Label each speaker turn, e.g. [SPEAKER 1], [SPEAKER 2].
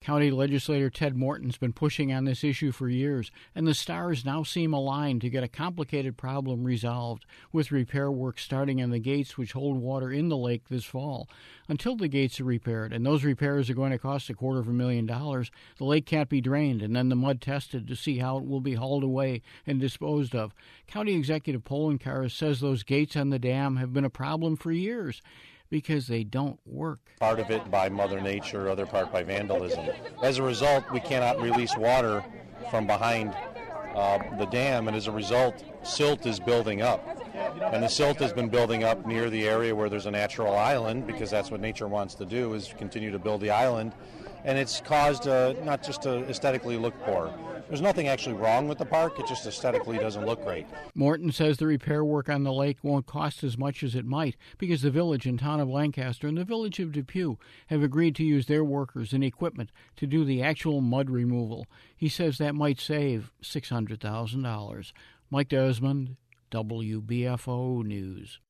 [SPEAKER 1] County legislator Ted Morton's been pushing on this issue for years, and the stars now seem aligned to get a complicated problem resolved, with repair work starting on the gates which hold water in the lake this fall. Until the gates are repaired, and those repairs are going to cost $250,000, the lake can't be drained and then the mud tested to see how it will be hauled away and disposed of. County Executive Poloncarz says those gates on the dam have been a problem for years because they don't work.
[SPEAKER 2] Part of it by Mother Nature, other part by vandalism. As a result, we cannot release water from behind the dam, and as a result, silt is building up. And the silt has been building up near the area where there's a natural island, because that's what nature wants to do, is continue to build the island. And it's caused not just to aesthetically look poor. There's nothing actually wrong with the park, it just aesthetically doesn't look great.
[SPEAKER 1] Morton says the repair work on the lake won't cost as much as it might because the village and town of Lancaster and the village of Depew have agreed to use their workers and equipment to do the actual mud removal. He says that might save $600,000. Mike Desmond, WBFO News.